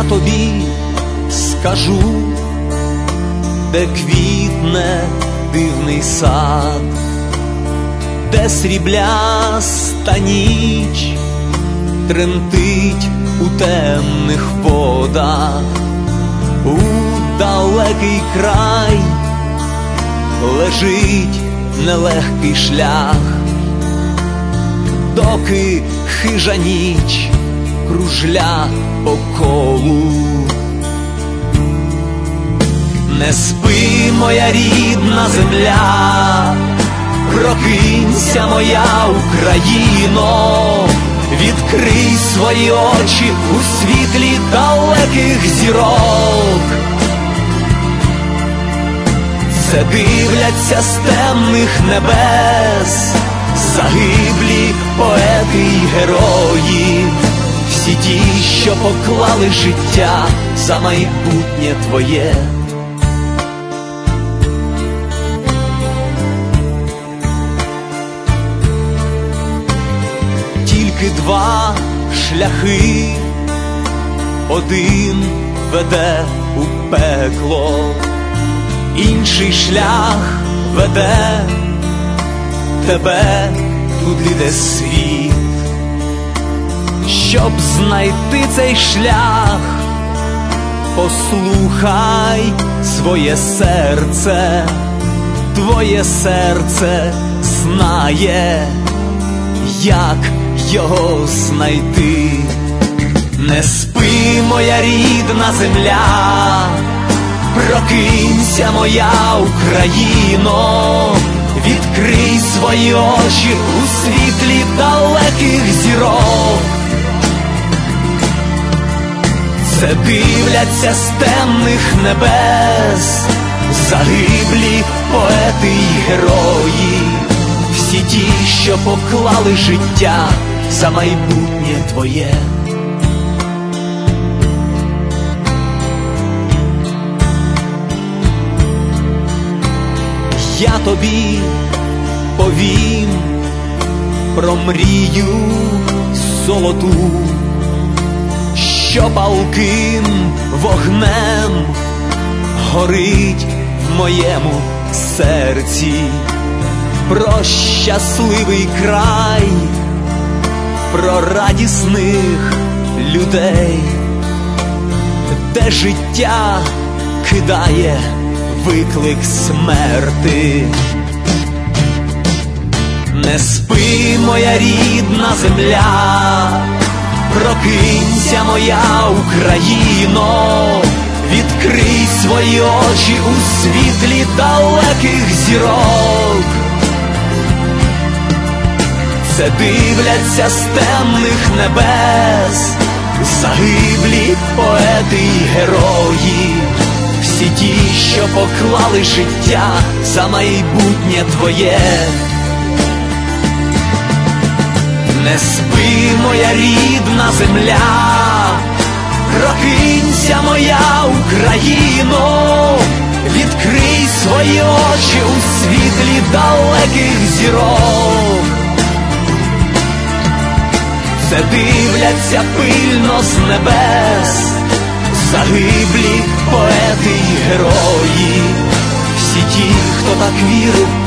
тобі скажу, де квітне дивний сад, де срібляста ніч тремтить у темних водах, у далекий край лежить нелегкий шлях, доки хижа ніч кружля по колу. Не спи, моя рідна земля, прокинься, моя Україно, відкрий свої очі у світлі далеких зірок. Це дивляться з темних небес загиблі поети й герої, всі ті, що поклали життя за майбутнє твоє. Тільки два шляхи, один веде у пекло, інший шлях веде тебе туди, де світ. Щоб знайти цей шлях, послухай своє серце, твоє серце знає, як його знайти. Не спи, моя рідна земля, прокинься, моя Україно, відкрий свої очі у світлі далеких зірок. Це дивляться з темних небес загиблі поети й герої, всі ті, що поклали життя за майбутнє твоє. Я тобі повім про мрію золоту, що палким вогнем горить в моєму серці, про щасливий край, про радісних людей, де життя кидає виклик смерти. Не спи, моя рідна земля, прокинься, моя Україно, відкрий свої очі у світлі далеких зірок. Це дивляться з темних небес загиблі поети й герої, всі ті, що поклали життя за майбутнє твоє. Не спи, моя рідна земля, прокинься, моя Україно, відкрий свої очі у світлі далеких зірок. Це дивляться пильно з небес загиблі поети й герої, всі ті, хто так вірив